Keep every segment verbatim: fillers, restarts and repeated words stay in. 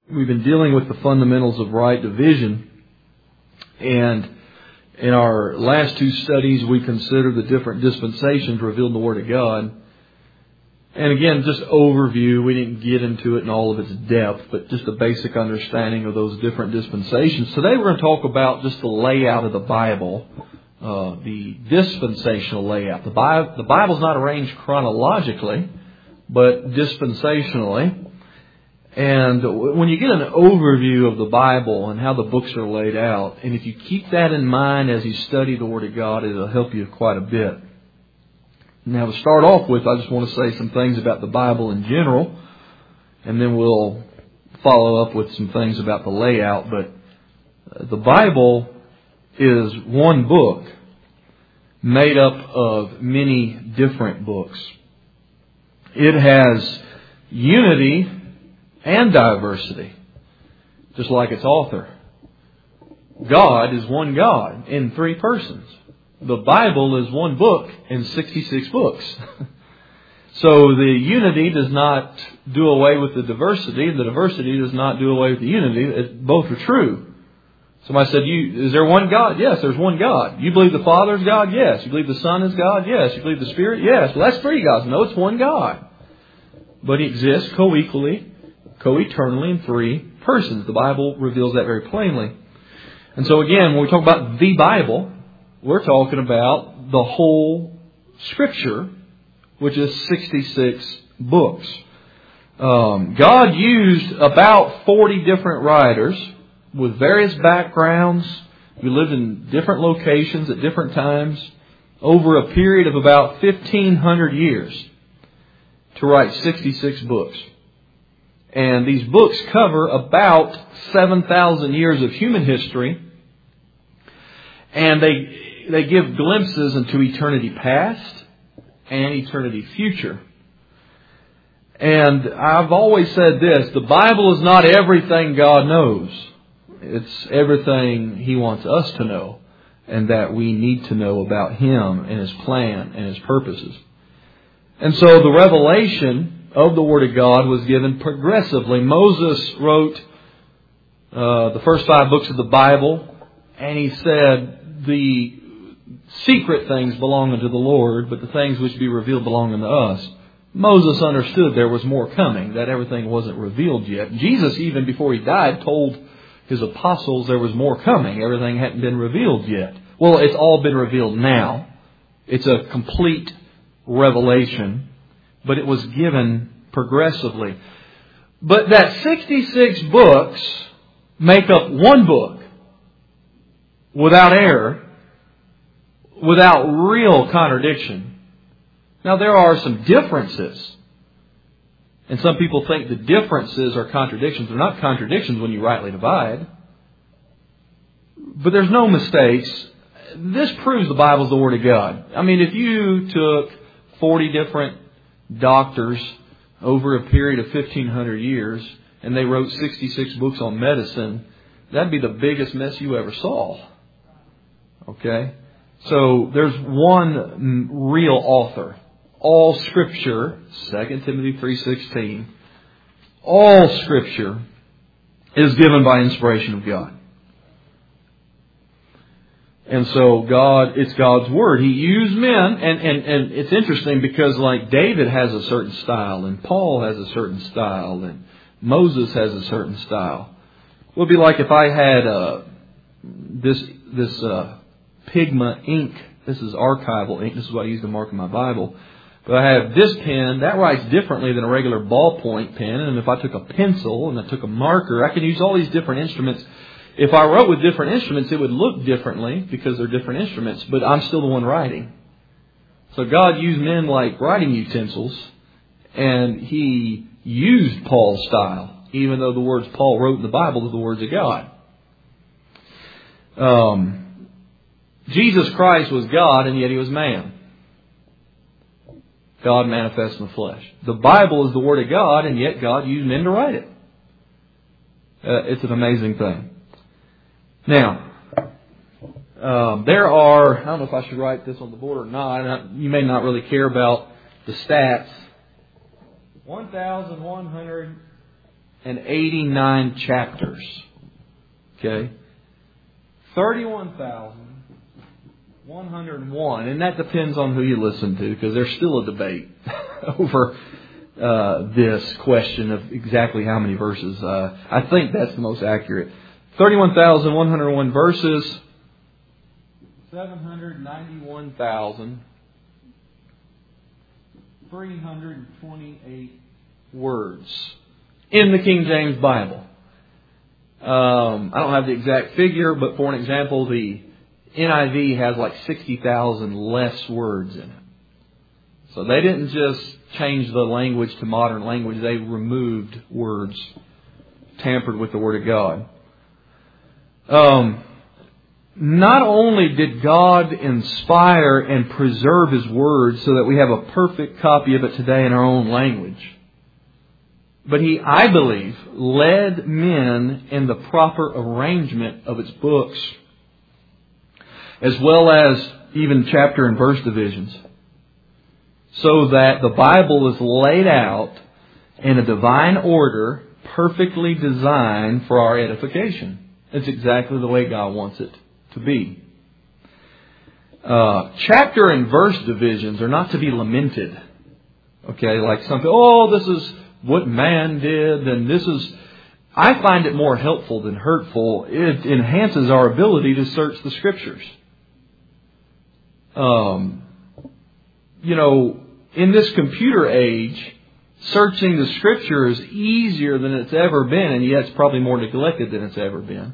we've been dealing with the fundamentals of right division. And in our last two studies, we considered the different dispensations revealed in the Word of God. And again, just overview. We didn't get into it in all of its depth, but just a basic understanding of those different dispensations. Today we're going to talk about just the layout of the Bible, uh, the dispensational layout. The Bible, the Bible's not arranged chronologically, but dispensationally. And when you get an overview of the Bible and how the books are laid out, and if you keep that in mind as you study the Word of God, it'll help you quite a bit. Now, to start off with, I just want to say some things about the Bible in general, and then we'll follow up with some things about the layout. But the Bible is one book made up of many different books. It has unity and diversity, just like its author. God is one God in three persons. The Bible is one book in sixty-six books. So the unity does not do away with the diversity, and the diversity does not do away with the unity. It, both are true. Somebody said, "You is there one God?" Yes, there's one God. You believe the Father is God? Yes. You believe the Son is God? Yes. You believe the Spirit? Yes. Well, that's three gods. No, it's one God. But He exists co-equally, co-eternally in three persons. The Bible reveals that very plainly. And so again, when we talk about the Bible, we're talking about the whole Scripture, which is sixty-six books. Um, God used about forty different writers with various backgrounds who lived in different locations at different times over a period of about fifteen hundred years to write sixty-six books. And these books cover about seven thousand years of human history. And they they give glimpses into eternity past and eternity future. And I've always said this, the Bible is not everything God knows. It's everything He wants us to know and that we need to know about Him and His plan and His purposes. And so the revelation of the Word of God was given progressively. Moses wrote uh, the first five books of the Bible, and he said the secret things belong unto the Lord, but the things which be revealed belong unto us. Moses understood there was more coming, that everything wasn't revealed yet. Jesus, even before He died, told His apostles there was more coming. Everything hadn't been revealed yet. Well, it's all been revealed now. It's a complete revelation, but it was given progressively. But that sixty-six books make up one book without error, without real contradiction. Now, there are some differences. And some people think the differences are contradictions. They're not contradictions when you rightly divide. But there's no mistakes. This proves the Bible's the Word of God. I mean, if you took forty different doctors over a period of fifteen hundred years and they wrote sixty-six books on medicine, that'd be the biggest mess you ever saw. Okay? So there's one real author. All Scripture, Second Timothy three sixteen, all Scripture is given by inspiration of God. And so God, it's God's Word. He used men, and, and, and it's interesting because like David has a certain style, and Paul has a certain style, and Moses has a certain style. It would be like if I had uh, this this uh, Pigma ink. This is archival ink. This is what I use to mark in my Bible. But I have this pen, that writes differently than a regular ballpoint pen. And if I took a pencil and I took a marker, I can use all these different instruments. If I wrote with different instruments, it would look differently because they're different instruments. But I'm still the one writing. So God used men like writing utensils. And He used Paul's style, even though the words Paul wrote in the Bible are the words of God. Um... Jesus Christ was God, and yet He was man. God manifest in the flesh. The Bible is the Word of God, and yet God used men to write it. Uh, it's an amazing thing. Now, um, there are, I don't know if I should write this on the board or not. You may not really care about the stats. one thousand one hundred eighty-nine chapters. Okay? thirty-one thousand one hundred one. And that depends on who you listen to, because there's still a debate over uh, this question of exactly how many verses. Uh, I think that's the most accurate. thirty-one thousand one hundred one verses. seven hundred ninety-one thousand three hundred twenty-eight words in the King James Bible. Um, I don't have the exact figure, but for an example, the N I V has like sixty thousand less words in it. So they didn't just change the language to modern language. They removed words, tampered with the Word of God. Um, not only did God inspire and preserve His Word so that we have a perfect copy of it today in our own language, but He, I believe, led men in the proper arrangement of its books, as well as even chapter and verse divisions, so that the Bible is laid out in a divine order, perfectly designed for our edification. It's exactly the way God wants it to be. Uh, chapter and verse divisions are not to be lamented. Okay, like some people, oh, this is what man did, and this is... I find it more helpful than hurtful. It enhances our ability to search the Scriptures. Um, you know, in this computer age, searching the Scripture is easier than it's ever been, and yet it's probably more neglected than it's ever been.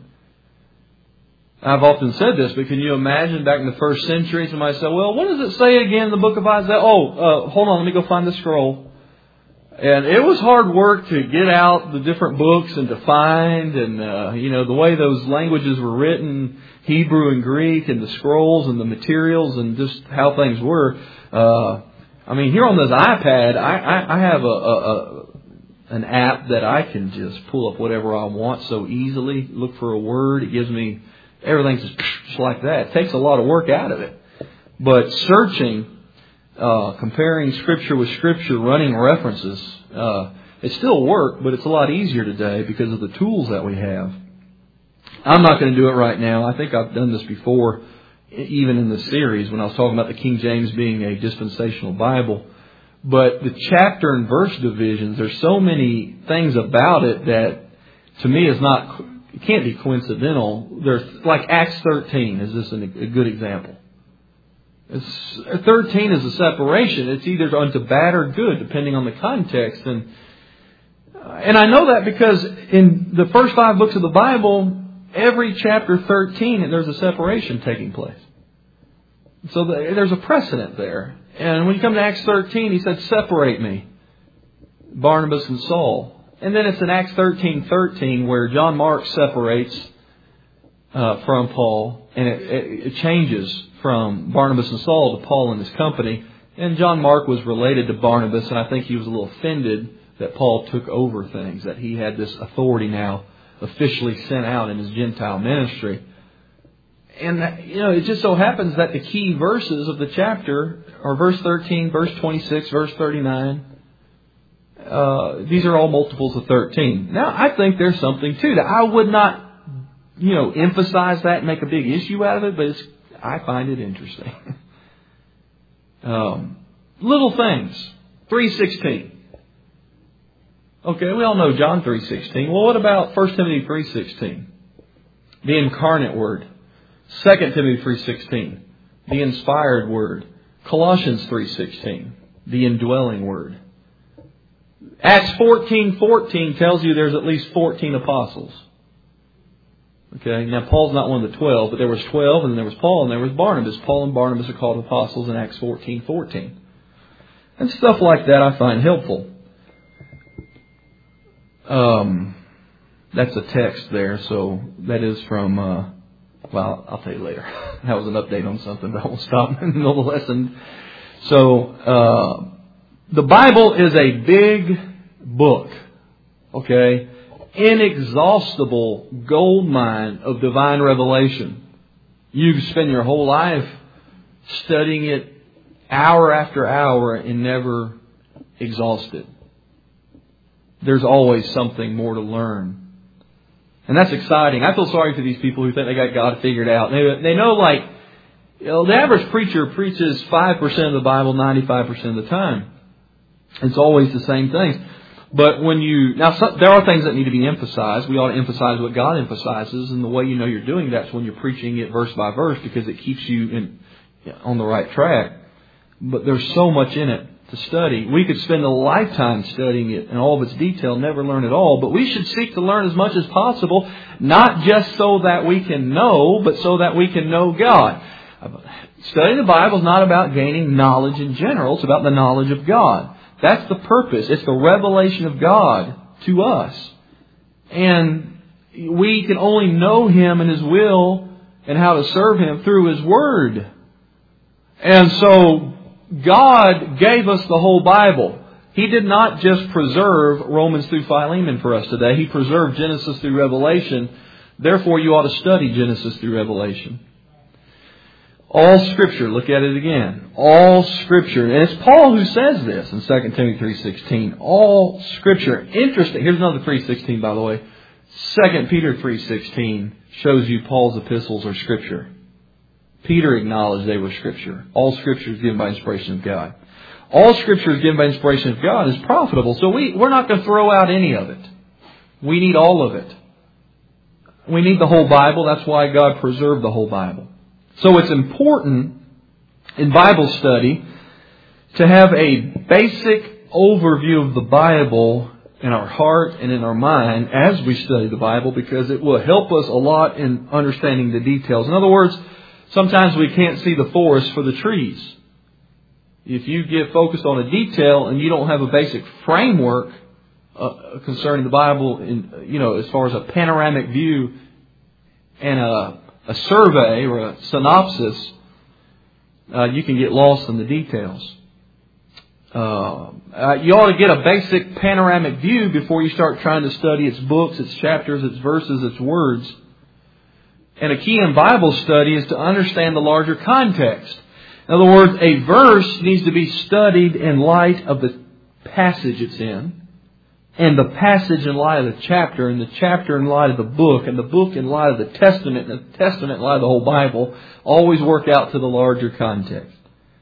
I've often said this, but can you imagine back in the first century, somebody said, well, what does it say again in the book of Isaiah? Oh, uh, hold on, let me go find the scroll. And it was hard work to get out the different books and to find, and, uh, you know, the way those languages were written, Hebrew and Greek, and the scrolls and the materials and just how things were. Uh, I mean, here on this iPad, I, I, I have a, a, a an app that I can just pull up whatever I want so easily, look for a word. It gives me, everything's just, just like that. It takes a lot of work out of it. But searching... Uh, comparing Scripture with Scripture, running references, uh, it's still work, but it's a lot easier today because of the tools that we have. I'm not going to do it right now. I think I've done this before, even in the series, when I was talking about the King James being a dispensational Bible. But the chapter and verse divisions, there's so many things about it that, to me, is not, it can't be coincidental. There's like Acts thirteen is this a good example. It's, thirteen is a separation. It's either unto bad or good, depending on the context. And and I know that because in the first five books of the Bible, every chapter thirteen, there's a separation taking place. So the, there's a precedent there. And when you come to Acts thirteen, He said, separate me, Barnabas and Saul. And then it's in Acts thirteen thirteen where John Mark separates uh, from Paul, and it, it, it changes from Barnabas and Saul to Paul and his company. And John Mark was related to Barnabas, and I think he was a little offended that Paul took over things, that he had this authority now officially sent out in his Gentile ministry. And, you know, it just so happens that the key verses of the chapter are verse thirteen, verse twenty-six, verse thirty-nine. Uh, these are all multiples of thirteen. Now, I think there's something to that. I would not, you know, emphasize that and make a big issue out of it, but it's, I find it interesting. um, little things. three sixteen. Okay, we all know John three sixteen. Well, what about First Timothy three sixteen? The incarnate word. Second Timothy three sixteen. The inspired word. Colossians three sixteen. The indwelling word. Acts fourteen fourteen tells you there's at least fourteen apostles. Okay, now Paul's not one of the twelve, but there was twelve, and then there was Paul, and there was Barnabas. Paul and Barnabas are called apostles in Acts fourteen fourteen. And stuff like that I find helpful. Um, that's a text there, so that is from, uh, well, I'll tell you later. That was an update on something, but I won't stop in the middle of the lesson. So, uh, the Bible is a big book, okay? Inexhaustible gold mine of divine revelation. You can spend your whole life studying it hour after hour and never exhaust it. there's always something more to learn. And that's exciting. I feel sorry for these people who think they got God figured out. They, they know, like, you know, the average preacher preaches five percent of the Bible ninety-five percent of the time. It's always the same things. But when you... Now, some, there are things that need to be emphasized. We ought to emphasize what God emphasizes. And the way you know you're doing that's when you're preaching it verse by verse, because it keeps you in, on the right track. But there's so much in it to study. We could spend a lifetime studying it in all of its detail, never learn it all. But we should seek to learn as much as possible, not just so that we can know, but so that we can know God. Studying the Bible is not about gaining knowledge in general. It's about the knowledge of God. That's the purpose. It's the revelation of God to us. And we can only know Him and His will and how to serve Him through His Word. And so God gave us the whole Bible. He did not just preserve Romans through Philemon for us today. He preserved Genesis through Revelation. Therefore, you ought to study Genesis through Revelation. All Scripture, look at it again. All Scripture. And it's Paul who says this in Second Timothy three sixteen. All Scripture. Interesting. Here's another three sixteen, by the way. Second Peter three sixteen shows you Paul's epistles are Scripture. Peter acknowledged they were Scripture. All Scripture is given by inspiration of God. All Scripture is given by inspiration of God is profitable. So we, we're not going to throw out any of it. We need all of it. We need the whole Bible. That's why God preserved the whole Bible. So it's important in Bible study to have a basic overview of the Bible in our heart and in our mind as we study the Bible, because it will help us a lot in understanding the details. In other words, sometimes we can't see the forest for the trees. If you get focused on a detail and you don't have a basic framework uh, concerning the Bible, in, you know, as far as a panoramic view and a a survey or a synopsis, uh, you can get lost in the details. Uh, uh, you ought to get a basic panoramic view before you start trying to study its books, its chapters, its verses, its words. And a key in Bible study is to understand the larger context. In other words, a verse needs to be studied in light of the passage it's in, and the passage in light of the chapter, and the chapter in light of the book, and the book in light of the Testament, and the Testament in light of the whole Bible. Always work out to the larger context.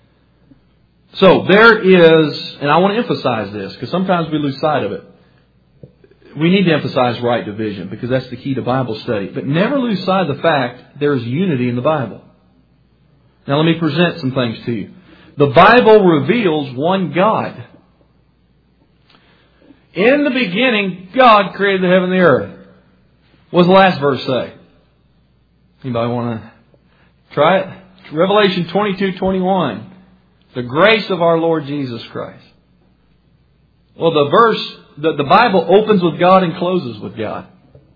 So there is, and I want to emphasize this, because sometimes we lose sight of it. We need to emphasize right division, because that's the key to Bible study. But never lose sight of the fact there is unity in the Bible. Now let me present some things to you. The Bible reveals one God. In the beginning, God created the heaven and the earth. What does the last verse say? Anybody want to try it? Revelation twenty-two twenty-one. The grace of our Lord Jesus Christ. Well, the verse, the, the Bible opens with God and closes with God.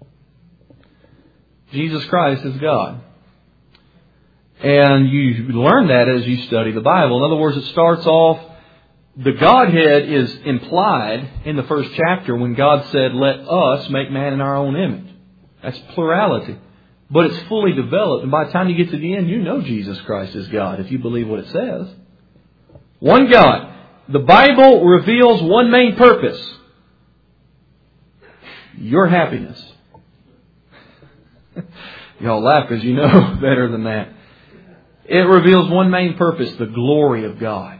Jesus Christ is God. And you learn that as you study the Bible. In other words, it starts off, the Godhead is implied in the first chapter when God said, let us make man in our own image. That's plurality. But it's fully developed. And by the time you get to the end, you know Jesus Christ is God, if you believe what it says. One God. The Bible reveals one main purpose. Your happiness. Y'all laugh because you know better than that. It reveals one main purpose, the glory of God.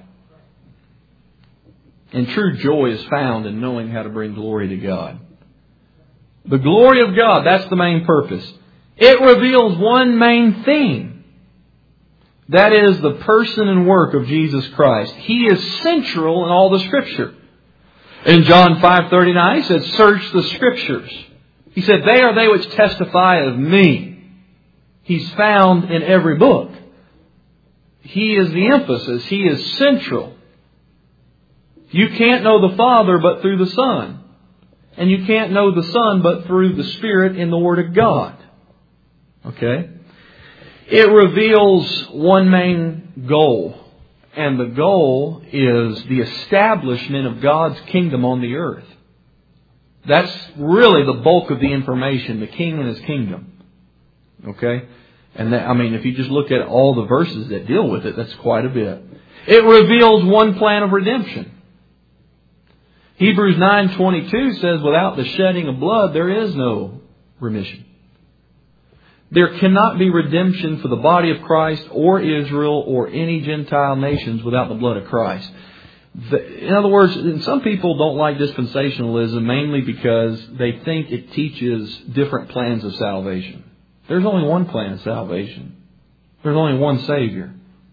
And true joy is found in knowing how to bring glory to God. The glory of God, that's the main purpose. It reveals one main theme. That is the person and work of Jesus Christ. He is central in all the Scripture. In John five thirty-nine, He said, search the Scriptures. He said, they are they which testify of me. He's found in every book. He is the emphasis. He is central. You can't know the Father but through the Son. And you can't know the Son but through the Spirit in the Word of God. Okay? It reveals one main goal. And the goal is the establishment of God's kingdom on the earth. That's really the bulk of the information, the King and His kingdom. Okay? And that, I mean, if you just look at all the verses that deal with it, that's quite a bit. It reveals one plan of redemption. Hebrews nine twenty-two says, without the shedding of blood, there is no remission. There cannot be redemption for the body of Christ or Israel or any Gentile nations without the blood of Christ. The, in other words, some people don't like dispensationalism mainly because they think it teaches different plans of salvation. There's only one plan of salvation. There's only one Savior.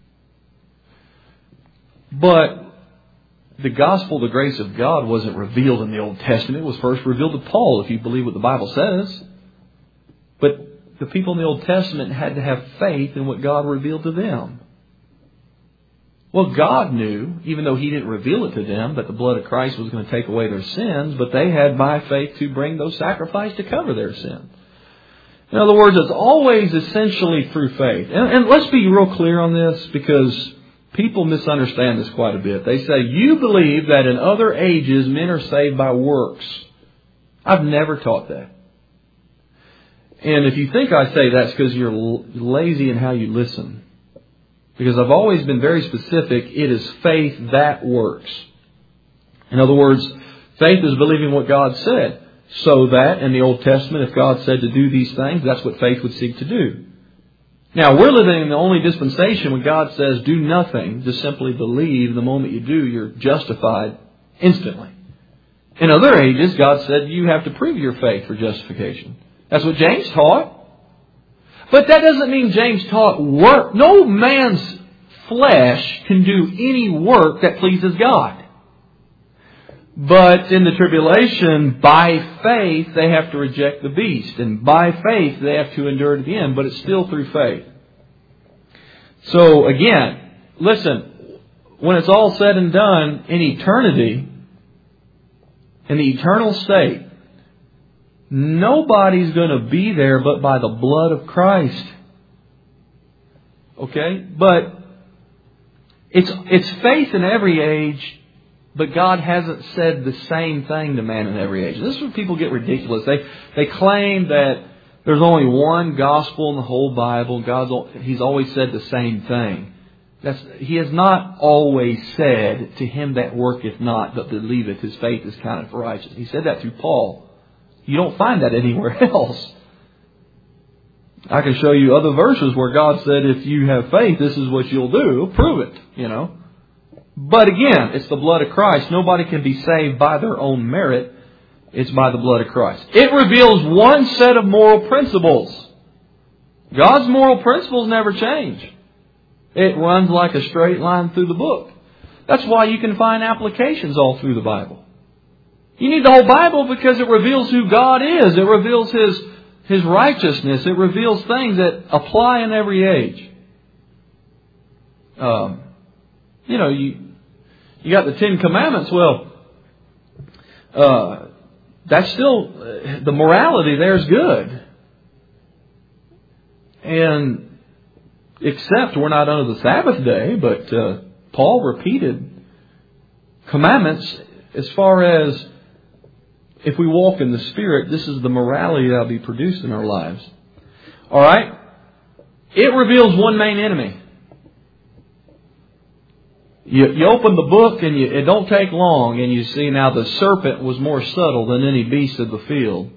But the gospel, the grace of God, wasn't revealed in the Old Testament. It was first revealed to Paul, if you believe what the Bible says. But the people in the Old Testament had to have faith in what God revealed to them. Well, God knew, even though He didn't reveal it to them, that the blood of Christ was going to take away their sins, but they had by faith to bring those sacrifices to cover their sins. In other words, it's always essentially through faith. And, and let's be real clear on this, because people misunderstand this quite a bit. They say, you believe that in other ages men are saved by works. I've never taught that. And if you think I say that's because you're lazy in how you listen. Because I've always been very specific. It is faith that works. In other words, faith is believing what God said. So that in the Old Testament, if God said to do these things, that's what faith would seek to do. Now, we're living in the only dispensation when God says do nothing, just simply believe. The moment you do, you're justified instantly. In other ages, God said you have to prove your faith for justification. That's what James taught. But that doesn't mean James taught work. No man's flesh can do any work that pleases God. But in the tribulation, by faith, they have to reject the beast. And by faith, they have to endure to the end. But it's still through faith. So again, listen, when it's all said and done, in eternity, in the eternal state, nobody's going to be there but by the blood of Christ. Okay? But it's it's faith in every age, but God hasn't said the same thing to man in every age. This is where people get ridiculous. They they claim that there's only one gospel in the whole Bible. God's He's always said the same thing. That's, He has not always said, to him that worketh not, but believeth, his faith is counted for righteous. He said that through Paul. You don't find that anywhere else. I can show you other verses where God said, if you have faith, this is what you'll do. Prove it, you know. But again, it's the blood of Christ. Nobody can be saved by their own merit. It's by the blood of Christ. It reveals one set of moral principles. God's moral principles never change. It runs like a straight line through the book. That's why you can find applications all through the Bible. You need the whole Bible because it reveals who God is. It reveals His, His righteousness. It reveals things that apply in every age. Um, you know, you you got the Ten Commandments. Well, uh, that's still, the morality there is good. And except we're not under the Sabbath day, but uh, Paul repeated commandments as far as if we walk in the Spirit, this is the morality that will be produced in our lives. All right? It reveals one main enemy. You, you open the book and you, it don't take long and you see now the serpent was more subtle than any beast of the field.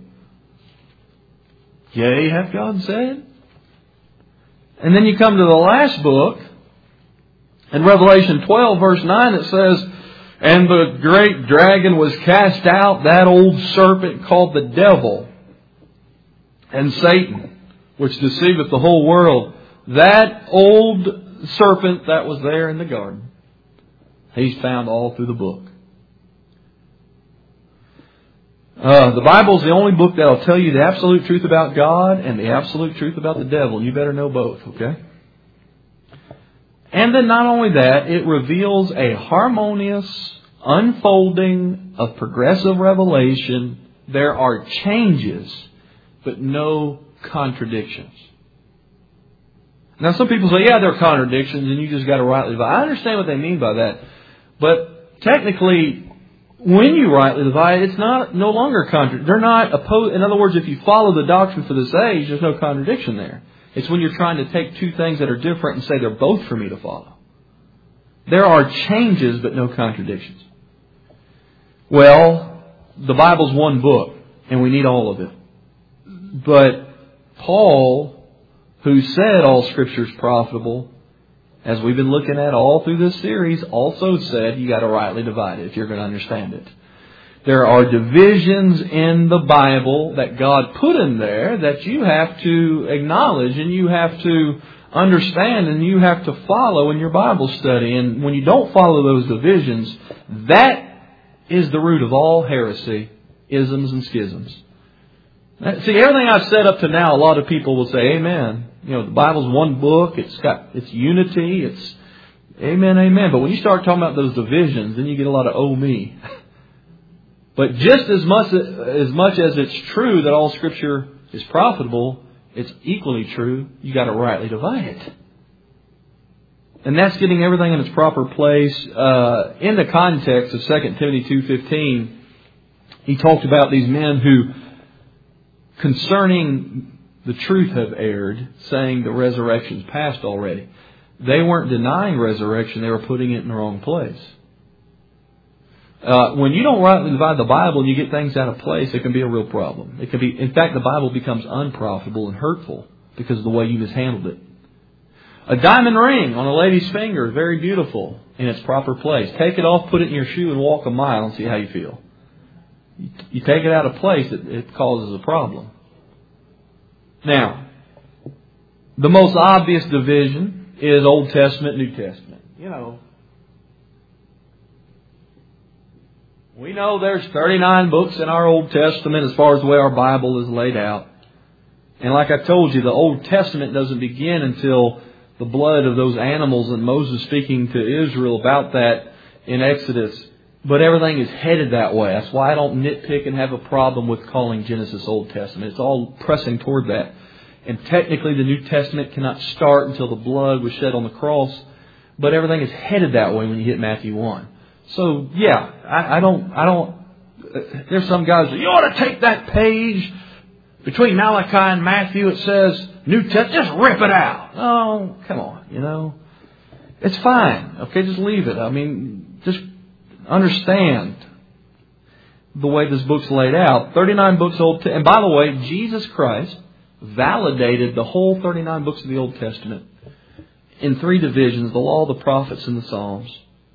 Yea, hath God said? And then you come to the last book, in Revelation twelve, verse nine, it says, and the great dragon was cast out, that old serpent called the devil and Satan, which deceiveth the whole world. That old serpent that was there in the garden, he's found all through the book. Uh, the Bible is the only book that will tell you the absolute truth about God and the absolute truth about the devil. You better know both, okay? And then not only that, it reveals a harmonious unfolding of progressive revelation. There are changes, but no contradictions. Now some people say, yeah, there are contradictions and you just got to rightly divide. I understand what they mean by that. But technically, when you rightly divide, it's not no longer contradiction. They're not opposed. In other words, if you follow the doctrine for this age, there's no contradiction there. It's when you're trying to take two things that are different and say they're both for me to follow. There are changes, but no contradictions. Well, the Bible's one book, and we need all of it. But Paul, who said all Scripture is profitable, as we've been looking at all through this series, also said you got to rightly divide it if you're going to understand it. There are divisions in the Bible that God put in there that you have to acknowledge and you have to understand and you have to follow in your Bible study. And when you don't follow those divisions, that is the root of all heresy, isms and schisms. See, everything I've said up to now, a lot of people will say, amen. You know, the Bible's one book. It's got, it's unity. It's amen, amen. But when you start talking about those divisions, then you get a lot of oh me. But just as much, as much as it's true that all Scripture is profitable, it's equally true you got to rightly divide it. And that's getting everything in its proper place. Uh, in the context of Second Timothy two fifteen, he talked about these men who, concerning the truth, have erred, saying the resurrection's past already. They weren't denying resurrection, they were putting it in the wrong place. Uh, when you don't rightly divide the Bible and you get things out of place, it can be a real problem. It can be, in fact, the Bible becomes unprofitable and hurtful because of the way you mishandled it. A diamond ring on a lady's finger is very beautiful in its proper place. Take it off, put it in your shoe, and walk a mile and see how you feel. You, you take it out of place, it, it causes a problem. Now, the most obvious division is Old Testament, New Testament. You know, we know there's thirty-nine books in our Old Testament as far as the way our Bible is laid out. And like I told you, the Old Testament doesn't begin until the blood of those animals and Moses speaking to Israel about that in Exodus. But everything is headed that way. That's why I don't nitpick and have a problem with calling Genesis Old Testament. It's all pressing toward that. And technically the New Testament cannot start until the blood was shed on the cross. But everything is headed that way when you hit Matthew one. So, yeah, I, I don't, I don't, there's some guys that you ought to take that page between Malachi and Matthew. It says New Testament, just rip it out. Oh, come on, you know. It's fine. Okay, just leave it. I mean, just understand the way this book's laid out. thirty-nine books Old Testament. And by the way, Jesus Christ validated the whole thirty-nine books of the Old Testament in three divisions, the law, the prophets, and the Psalms.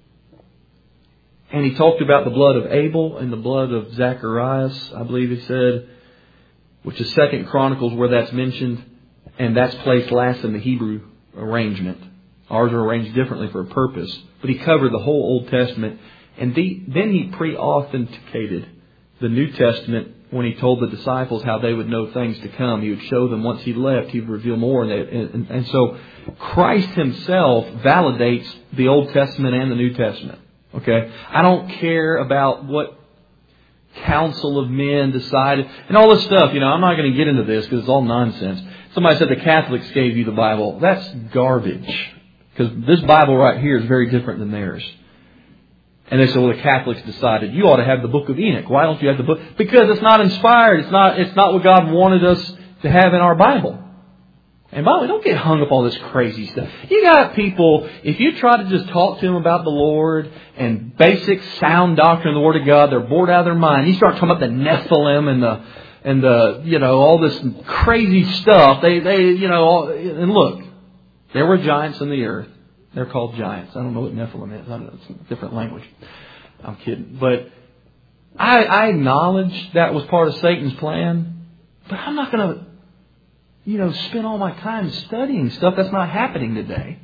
And he talked about the blood of Abel and the blood of Zacharias, I believe he said, which is Second Chronicles where that's mentioned. And that's placed last in the Hebrew arrangement. Ours are arranged differently for a purpose. But he covered the whole Old Testament. And the, then he pre-authenticated the New Testament when he told the disciples how they would know things to come. He would show them once he left, he would reveal more. And, they, and, and so Christ himself validates the Old Testament and the New Testament. Okay? I don't care about what council of men decided and all this stuff. You know, I'm not going to get into this because it's all nonsense. Somebody said the Catholics gave you the Bible. That's garbage. Because this Bible right here is very different than theirs. And they said, well, the Catholics decided you ought to have the Book of Enoch. Why don't you have the book? Because it's not inspired. It's not, it's not what God wanted us to have in our Bible. And by the way, don't get hung up on this crazy stuff. You got people, if you try to just talk to them about the Lord and basic sound doctrine of the Word of God, they're bored out of their mind. You start talking about the Nephilim and the, and the, you know, all this crazy stuff. They, they, you know, all, and look, there were giants in the earth. They're called giants. I don't know what Nephilim is. I don't know. It's a different language. I'm kidding. But I, I acknowledge that was part of Satan's plan. But I'm not going to, you know, spend all my time studying stuff that's not happening today.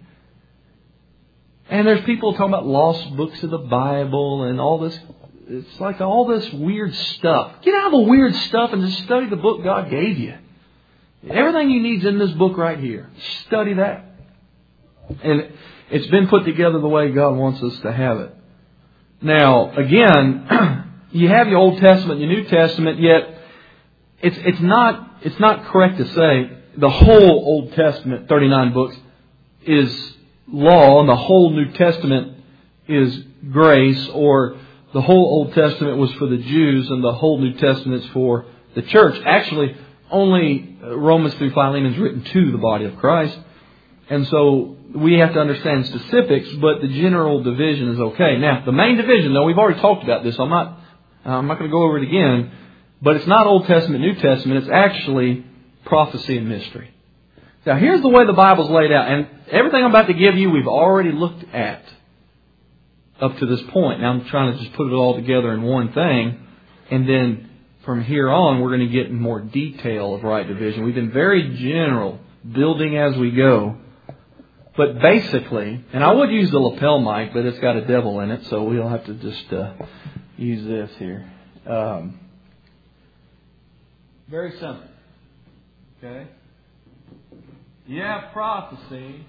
And there's people talking about lost books of the Bible and all this. It's like all this weird stuff. Get out of the weird stuff and just study the book God gave you. Everything you need is in this book right here. Study that. And it's been put together the way God wants us to have it. Now, again, you have your Old Testament, your New Testament, yet it's it's not it's not correct to say the whole Old Testament, thirty-nine books, is law and the whole New Testament is grace, or the whole Old Testament was for the Jews and the whole New Testament is for the church. Actually, only Romans through Philemon is written to the body of Christ. And so we have to understand specifics, but the general division is okay. Now, the main division, though, we've already talked about this, so I'm not I'm not going to go over it again, but it's not Old Testament, New Testament. It's actually prophecy and mystery. Now, here's the way the Bible's laid out. And everything I'm about to give you, we've already looked at up to this point. Now, I'm trying to just put it all together in one thing. And then from here on, we're going to get in more detail of right division. We've been very general, building as we go. But basically, and I would use the lapel mic, but it's got a devil in it, so we'll have to just uh, use this here. Um, very simple. Okay? You have prophecy.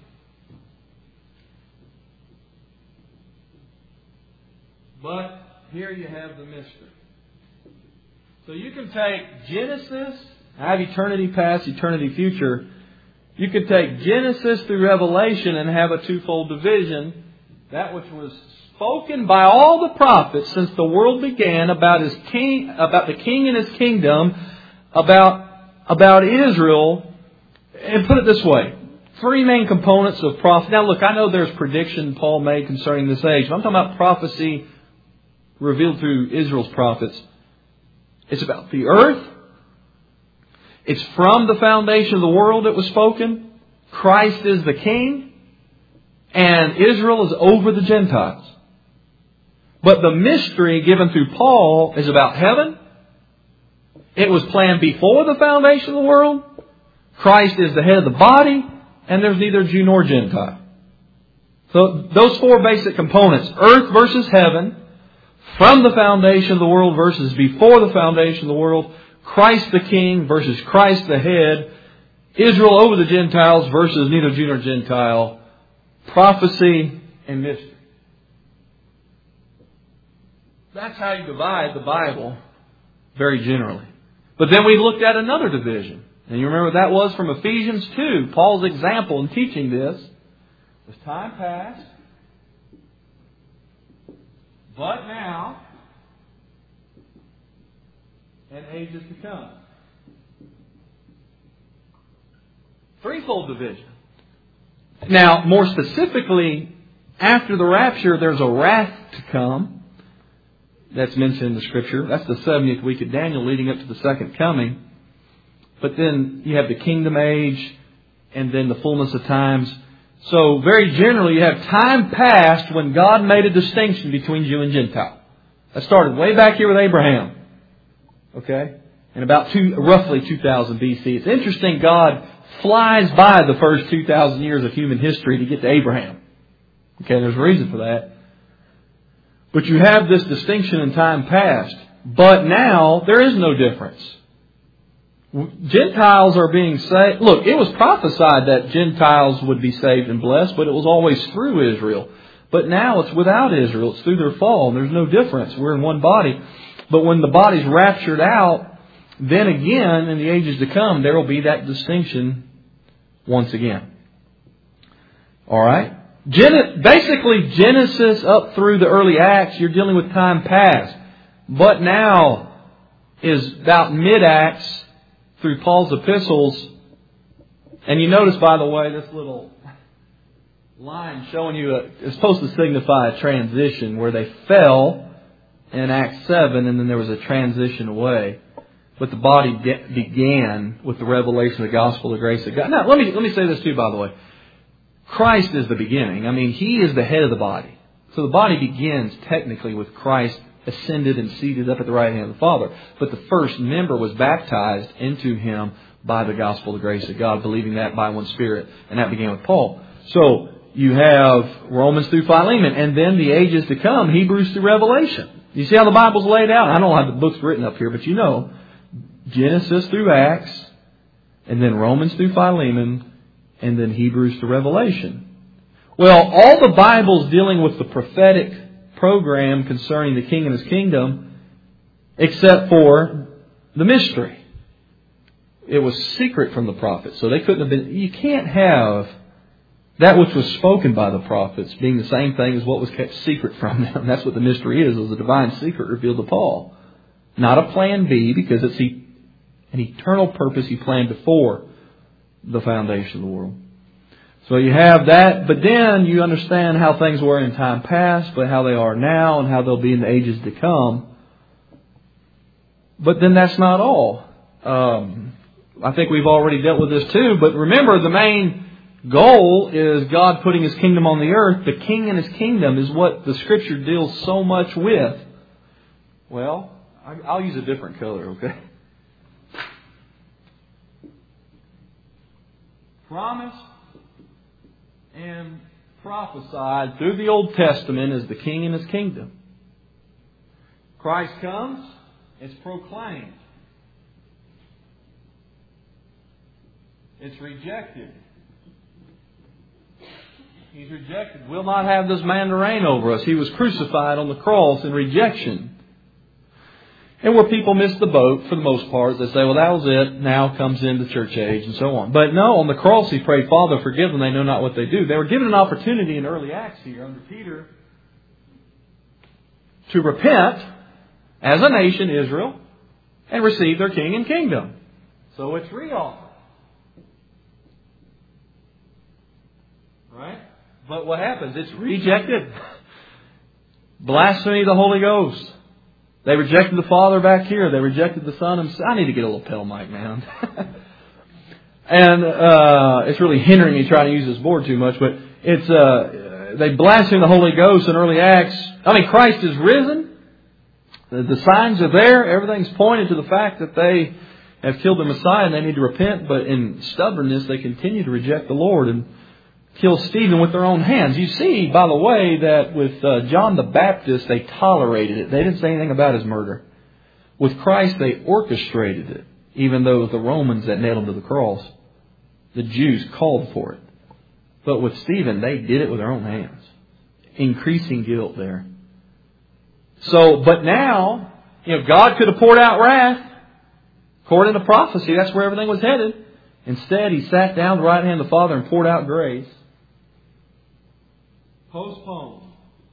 But here you have the mystery. So you can take Genesis, I have eternity past, eternity future. You could take Genesis through Revelation and have a twofold division. That which was spoken by all the prophets since the world began about his king, about the king and his kingdom, about, about Israel. And put it this way. Three main components of prophecy. Now look, I know there's prediction Paul made concerning this age. But I'm talking about prophecy revealed through Israel's prophets. It's about the earth. It's from the foundation of the world it was spoken. Christ is the king. And Israel is over the Gentiles. But the mystery given through Paul is about heaven. It was planned before the foundation of the world. Christ is the head of the body. And there's neither Jew nor Gentile. So those four basic components. Earth versus heaven. From the foundation of the world versus before the foundation of the world. Christ the king versus Christ the head. Israel over the Gentiles versus neither Jew nor Gentile. Prophecy and mystery. That's how you divide the Bible very generally. But then we looked at another division. And you remember that was from Ephesians two. Paul's example in teaching this was time past. But now, and ages to come. Threefold division. Now, more specifically, after the rapture, there's a wrath to come. That's mentioned in the Scripture. That's the seventieth week of Daniel leading up to the second coming. But then you have the kingdom age and then the fullness of times. So very generally, you have time past when God made a distinction between Jew and Gentile. That started way back here with Abraham. Okay? In about two, roughly two thousand B C. It's interesting, God flies by the first two thousand years of human history to get to Abraham. Okay, there's a reason for that. But you have this distinction in time past. But now, there is no difference. Gentiles are being saved. Look, it was prophesied that Gentiles would be saved and blessed, but it was always through Israel. But now it's without Israel. It's through their fall. And there's no difference. We're in one body. But when the body's raptured out, then again, in the ages to come, there will be that distinction once again. All right? Gen- basically, Genesis up through the early Acts, you're dealing with time past. But now is about mid-Acts through Paul's epistles. And you notice, by the way, this little line showing you, a, it's supposed to signify a transition where they fell in Acts seven and then there was a transition away. But the body de- began with the revelation of the gospel, the grace of God. Now, let me, let me say this too, by the way. Christ is the beginning. I mean, He is the head of the body. So the body begins technically with Christ ascended and seated up at the right hand of the Father. But the first member was baptized into Him by the gospel, the grace of God, believing that by one Spirit. And that began with Paul. So you have Romans through Philemon, and then the ages to come, Hebrews through Revelation. You see how the Bible's laid out? I don't have the books written up here, but you know, Genesis through Acts, and then Romans through Philemon, and then Hebrews through Revelation. Well, all the Bible's dealing with the prophetic program concerning the King and His kingdom, except for the mystery. It was secret from the prophets, so they couldn't have been. You can't have that which was spoken by the prophets being the same thing as what was kept secret from them. That's what the mystery is. It was a divine secret revealed to Paul, not a plan B, because it's an eternal purpose He planned before the foundation of the world. So you have that, but then you understand how things were in time past, but how they are now and how they'll be in the ages to come. But then that's not all. Um, I think we've already dealt with this too. But remember, the main goal is God putting His kingdom on the earth. The King and His kingdom is what the Scripture deals so much with. Well, I'll use a different color, okay? Promised and prophesied through the Old Testament as the King and His kingdom. Christ comes, it's proclaimed. It's rejected. He's rejected. We'll not have this man to reign over us. He was crucified on the cross in rejection. And where people miss the boat, for the most part, they say, well, that was it. Now comes in the church age and so on. But no, on the cross He prayed, Father, forgive them. They know not what they do. They were given an opportunity in early Acts here under Peter to repent as a nation, Israel, and receive their king and kingdom. So it's reoffered. Right? But what happens? It's rejected. Blasphemy of the Holy Ghost. They rejected the Father back here. They rejected the Son Himself. I need to get a lapel mic, man. and uh, it's really hindering me trying to use this board too much. But it's uh, they blaspheme the Holy Ghost in early Acts. I mean, Christ is risen. The, the signs are there. Everything's pointed to the fact that they have killed the Messiah and they need to repent. But in stubbornness, they continue to reject the Lord and kill Stephen with their own hands. You see, by the way, that with uh, John the Baptist, they tolerated it. They didn't say anything about his murder. With Christ, they orchestrated it, even though the Romans that nailed him to the cross, the Jews called for it. But with Stephen, they did it with their own hands. Increasing guilt there. So, but now, you know, God could have poured out wrath. According to prophecy, that's where everything was headed. Instead, He sat down at the right hand of the Father and poured out grace. Postponed.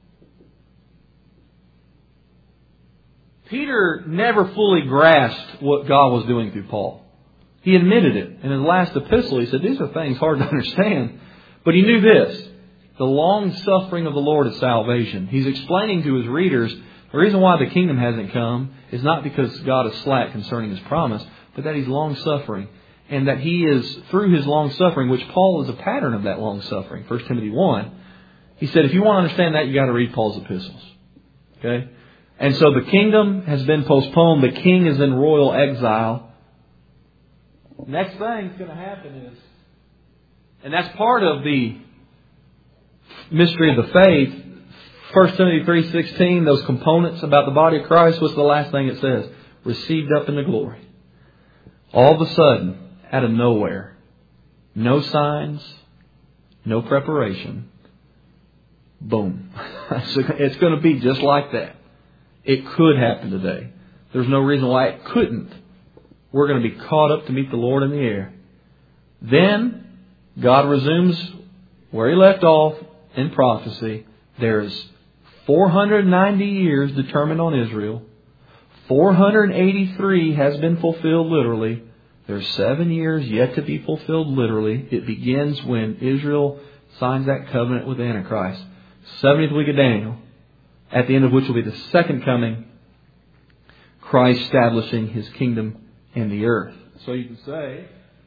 Peter never fully grasped what God was doing through Paul. He admitted it. In his last epistle, he said, these are things hard to understand. But he knew this. The long suffering of the Lord is salvation. He's explaining to his readers, the reason why the kingdom hasn't come is not because God is slack concerning His promise, but that He's long suffering. And that He is, through His long suffering, which Paul is a pattern of that long suffering, First Timothy one. He said, if you want to understand that, you've got to read Paul's epistles. Okay? And so the kingdom has been postponed. The king is in royal exile. Next thing that's going to happen is, and that's part of the mystery of the faith, First Timothy three sixteen, those components about the body of Christ, what's the last thing it says? Received up into glory. All of a sudden, out of nowhere, no signs, no preparation, boom. It's going to be just like that. It could happen today. There's no reason why it couldn't. We're going to be caught up to meet the Lord in the air. Then, God resumes where He left off in prophecy. There's four hundred ninety years determined on Israel. four hundred eighty-three has been fulfilled literally. There's seven years yet to be fulfilled literally. It begins when Israel signs that covenant with Antichrist. seventieth week of Daniel, at the end of which will be the second coming, Christ establishing His kingdom in the earth. So you can say,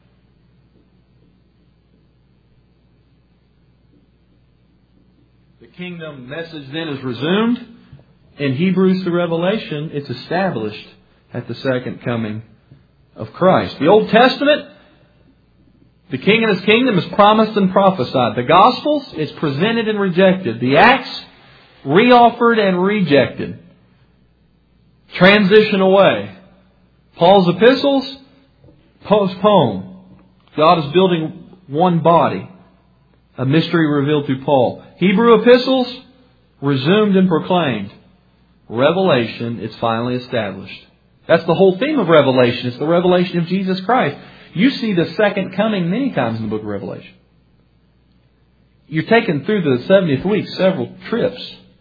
the kingdom message then is resumed. In Hebrews through Revelation, it's established at the second coming of Christ. The Old Testament, the King and His kingdom is promised and prophesied. The Gospels, it's presented and rejected. The Acts, reoffered and rejected. Transition away. Paul's epistles, postponed. God is building one body. A mystery revealed through Paul. Hebrew epistles, resumed and proclaimed. Revelation, it's finally established. That's the whole theme of Revelation. It's the revelation of Jesus Christ. You see the second coming many times in the book of Revelation. You're taken through the seventieth week several trips.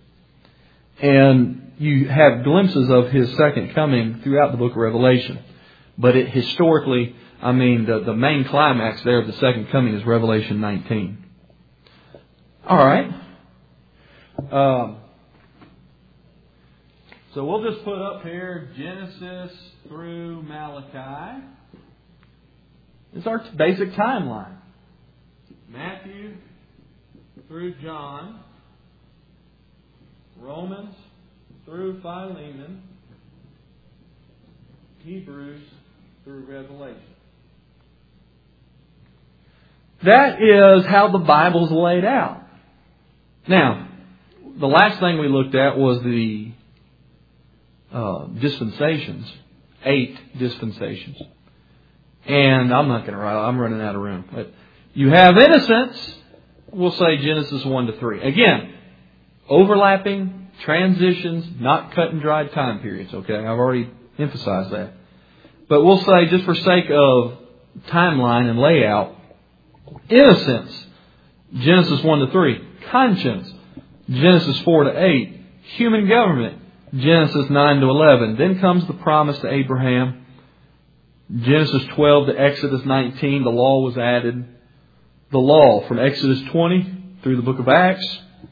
And you have glimpses of His second coming throughout the book of Revelation. But it historically, I mean, the, the main climax there of the second coming is Revelation nineteen. All right. Um, So we'll just put up here Genesis through Malachi. It's our basic timeline. Matthew through John. Romans through Philemon. Hebrews through Revelation. That is how the Bible's laid out. Now, the last thing we looked at was the uh, dispensations. Eight dispensations. And I'm not going to write, I'm running out of room. But you have innocence, we'll say Genesis one to three. Again, overlapping, transitions, not cut and dried time periods, okay? I've already emphasized that. But we'll say, just for sake of timeline and layout, innocence, Genesis one to three. Conscience, Genesis four to eight. Human government, Genesis nine to eleven. Then comes the promise to Abraham. Genesis twelve to Exodus nineteen, the law was added. The law from Exodus twenty through the book of Acts.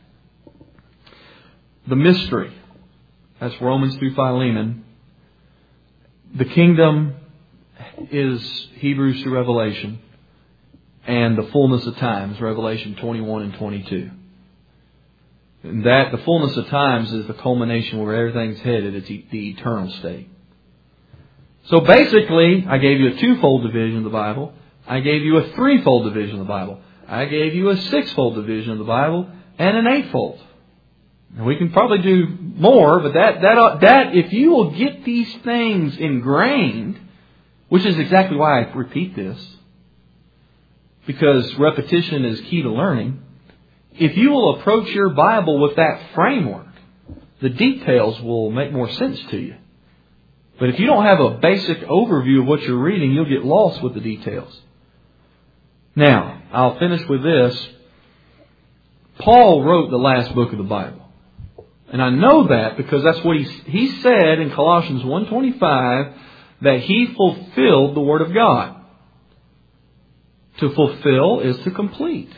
The mystery, that's Romans through Philemon. The kingdom is Hebrews through Revelation. And the fullness of times, Revelation twenty-one and twenty-two. And that, the fullness of times, is the culmination where everything's headed. It's the eternal state. So basically, I gave you a twofold division of the Bible. I gave you a threefold division of the Bible. I gave you a sixfold division of the Bible and an eightfold. And we can probably do more, but that, that, that, if you will get these things ingrained, which is exactly why I repeat this, because repetition is key to learning. If you will approach your Bible with that framework, the details will make more sense to you. But if you don't have a basic overview of what you're reading, you'll get lost with the details. Now, I'll finish with this. Paul wrote the last book of the Bible. And I know that because that's what he, he said in Colossians one twenty-five, that he fulfilled the Word of God. To fulfill is to complete.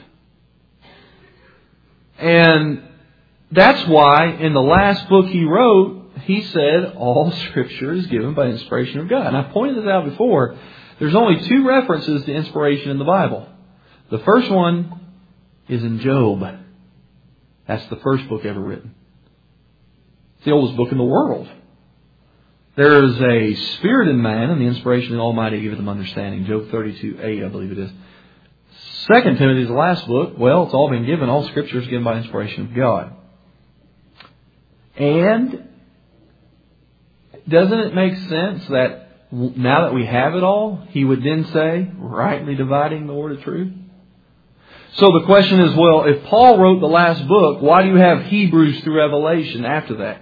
And that's why in the last book he wrote, he said all Scripture is given by inspiration of God. And I pointed this out before. There's only two references to inspiration in the Bible. The first one is in Job. That's the first book ever written. It's the oldest book in the world. There is a spirit in man, and the inspiration of the Almighty giveth them understanding. Job thirty-two eight, I believe it is. Second Timothy is the last book. Well, it's all been given. All Scripture is given by inspiration of God. And doesn't it make sense that now that we have it all, he would then say, rightly dividing the word of truth? So the question is, well, if Paul wrote the last book, why do you have Hebrews through Revelation after that?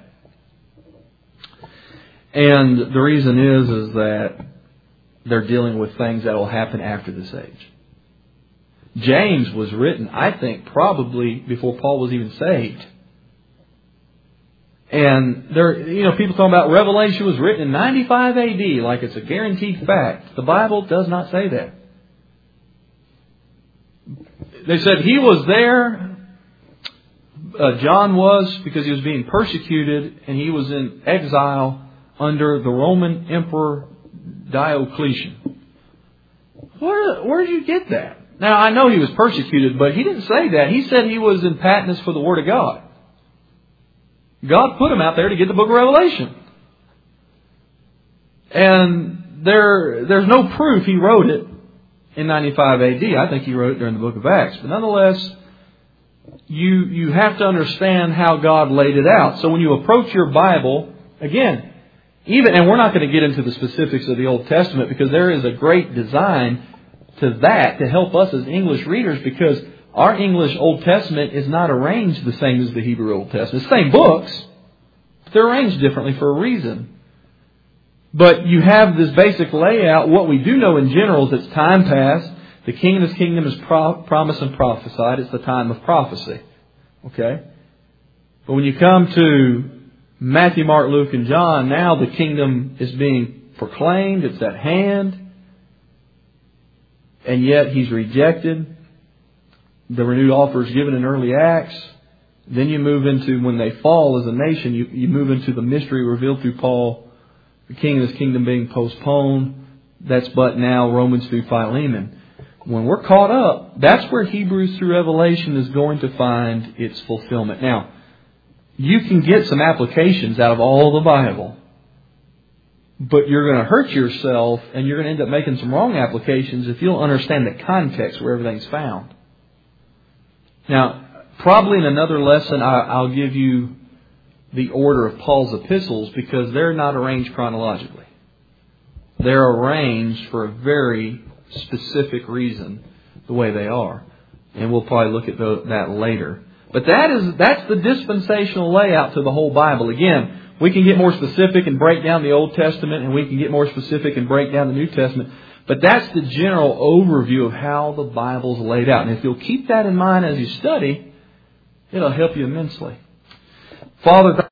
And the reason is, is that they're dealing with things that will happen after this age. James was written, I think, probably before Paul was even saved. And there, you know, people talking about Revelation was written in ninety-five A D, like it's a guaranteed fact. The Bible does not say that. They said he was there, uh, John was, because he was being persecuted, and he was in exile under the Roman Emperor Diocletian. Where, where did you get that? Now, I know he was persecuted, but he didn't say that. He said he was in Patmos for the Word of God. God put him out there to get the book of Revelation. And there, there's no proof he wrote it in ninety-five A D. I think he wrote it during the book of Acts. But nonetheless, you, you have to understand how God laid it out. So when you approach your Bible, again, even, and we're not going to get into the specifics of the Old Testament because there is a great design to that to help us as English readers, because our English Old Testament is not arranged the same as the Hebrew Old Testament. Same books, but they're arranged differently for a reason. But you have this basic layout. What we do know in general is it's time past. The King and His kingdom is pro- promised and prophesied. It's the time of prophecy. Okay? But when you come to Matthew, Mark, Luke, and John, now the kingdom is being proclaimed. It's at hand. And yet He's rejected. The renewed offer is given in early Acts. Then you move into, when they fall as a nation, you, you move into the mystery revealed through Paul, the king and his kingdom being postponed. That's but now, Romans through Philemon. When we're caught up, that's where Hebrews through Revelation is going to find its fulfillment. Now, you can get some applications out of all the Bible, but you're going to hurt yourself and you're going to end up making some wrong applications if you don't understand the context where everything's found. Now, probably in another lesson, I'll give you the order of Paul's epistles because they're not arranged chronologically. They're arranged for a very specific reason, the way they are. And we'll probably look at that later. But that is that's the dispensational layout to the whole Bible. Again, we can get more specific and break down the Old Testament, and we can get more specific and break down the New Testament. But that's the general overview of how the Bible's laid out. And if you'll keep that in mind as you study, it'll help you immensely. Father,